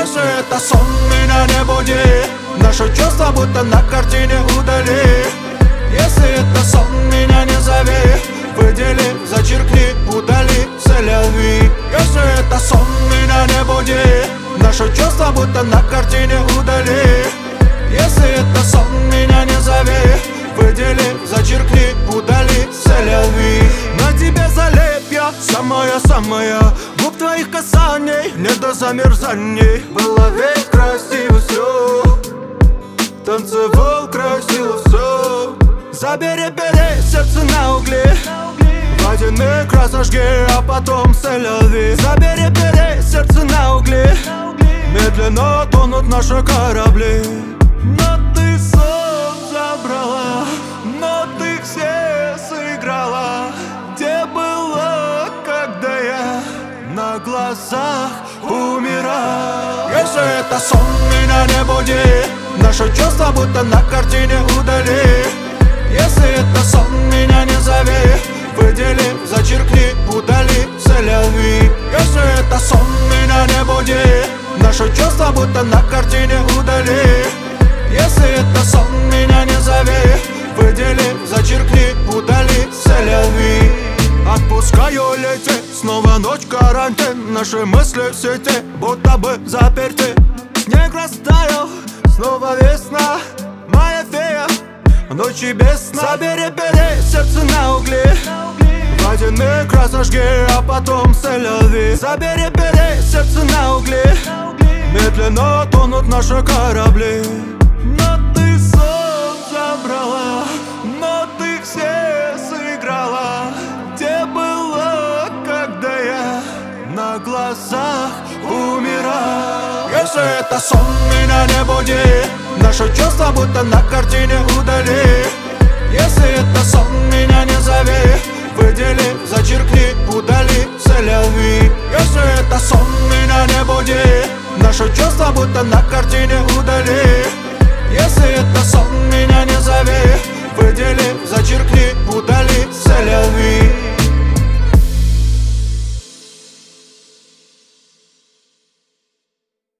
Если это сон, меня не буди. Наши чувства будто на картине удали. Если это сон, меня не зови. Выдели, зачеркни, удали, целяви. Если это сон, меня не буди. Наши чувства будто на картине удали. Если это сон, меня не зови. Выдели, зачеркни, удали, целяви. На тебе залип я, самая-самая. Губ твоих касаний, не до замерзаний. Было ведь красиво все, танцевал красиво все. Забери, бери сердце на угли. Водяной крас жги, а потом целяви. Забери, бери сердце на угли. Медленно тонут наши корабли. Но ты сон забрала, но ты все сыграла. Где была, когда я на глазах умирал? Если это сон, меня не буди. Наши чувства будто на картине удали. Если это сон, меня не зови. Выдели, зачеркни, удали, целяви. Если это сон, меня не буди. Наши чувства будто на картине удали. Если это сон, меня не зови. Выдели, зачеркни, удали, целяви. Отпускаю лететь, снова ночь карантин. Наши мысли в сети, будто бы заперты. Снег растаял, снова весна. Моя фея, ночи без сна. Забери, бери сердце на угли. Водяной крас жги, а потом целяви. Забери, бери сердце на угли. Медленно тонут наши корабли. Но ты сон забрала, но ты все сыграла. Где была, когда я на глазах умирал? Если это сон, меня не буди. Наши чувства будто на картине удали. Если это сон, меня не зови. Выдели, зачеркни, удали, целяви. Если это сон, меня не буди. Наши чувства будто на картине удали. Если это сон, меня